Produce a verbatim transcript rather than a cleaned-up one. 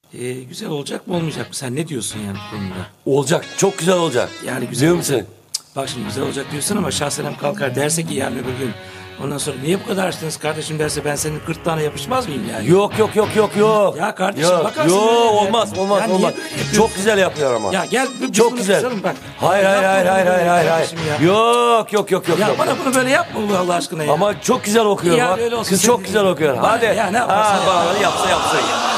Ee, güzel olacak mı olmayacak mı? Sen ne diyorsun yani bu konuda? Olacak. Çok güzel olacak. Yani güzel Biliyor olacak. musun? Cık, Bak şimdi güzel olacak diyorsun ama Şahsenem kalkar derse ki yarın öbür gün. Ondan sonra niye bu kadar açtınız kardeşim derse ben senin gırtlağına yapışmaz mıyım yani? Yok yok yok yok yok. Ya kardeşim Yok, bakarsın. yok böyle. olmaz olmaz Ya niye olmaz. böyle yapıyorsun? Çok güzel yapıyor ama. Ya gel biz Çok bunu güzel. konuşalım bak. Hayır hayır Yapma hayır bunu hayır böyle hayır hayır. hayır. kardeşim ya. Yok yok yok yok. Ya yok. bana bunu böyle yapma bu Allah aşkına ya. Ama çok güzel okuyor Ya bak. öyle olsun, Kız sen çok de- güzel okuyor. Bana Hadi. ya, ne yaparsan Ha, yap. bana yapsa yapsa.